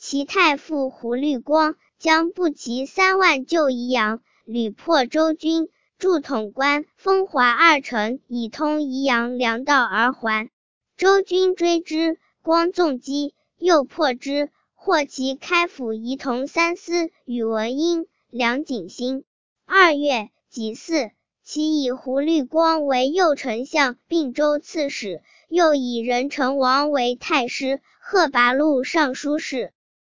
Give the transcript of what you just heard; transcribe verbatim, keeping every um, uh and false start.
其太傅胡律光将步骑三万救宜阳，屡破周军，驻统关、丰华二城，以通宜阳粮道而还。周军追之，光纵击，又破之，获其开府仪同三司宇文英、梁景兴。二月己巳，其以胡律光为右丞相、并州刺史，又以任城王为太师、贺拔禄尚书事。